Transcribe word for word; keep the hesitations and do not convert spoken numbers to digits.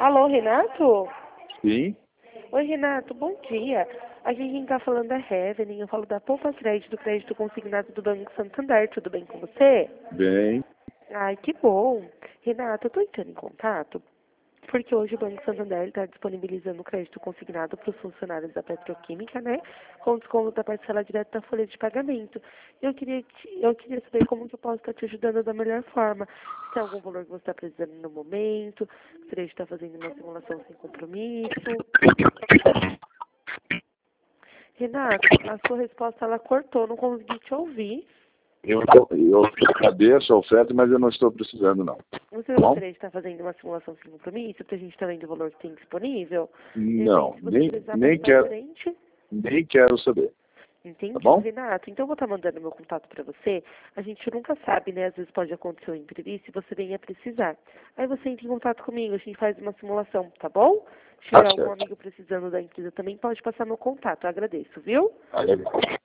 Alô, Renato? Sim, Oi, Renato, bom dia. Aqui quem está falando é Revenin, eu falo da Poupa Crédito, crédito consignado do Banco Santander. Tudo bem com você? bem. Ai, que bom. Renato, eu estou entrando em contato porque hoje o Banco Santander está disponibilizando crédito consignado para os funcionários da petroquímica, né? Com desconto da parcela direta da folha de pagamento. Eu queria, te- eu queria saber como que eu posso estar te ajudando da melhor forma. Se tem algum valor que você está precisando no momento, gostaria de estar fazendo uma simulação sem compromisso. Renato, a sua resposta ela cortou, não consegui te ouvir. Eu, eu agradeço a oferta, mas eu não estou precisando, não. Você Tá bom? gostaria de estar fazendo uma simulação sem compromisso, para a gente estar vendo o valor que tem disponível? De Não, repente, se você nem, precisar mais nem, pra quero, frente. nem quero saber. Tá Entendi, bom? Renato. Então eu vou estar mandando meu contato para você. A gente nunca sabe, né? Às vezes pode acontecer um imprevisto e você venha precisar. Aí você entra em contato comigo, a gente faz uma simulação, tá bom? Se Tá tiver algum certo. amigo precisando da empresa também, pode passar meu contato. Eu agradeço, viu? Tá legal.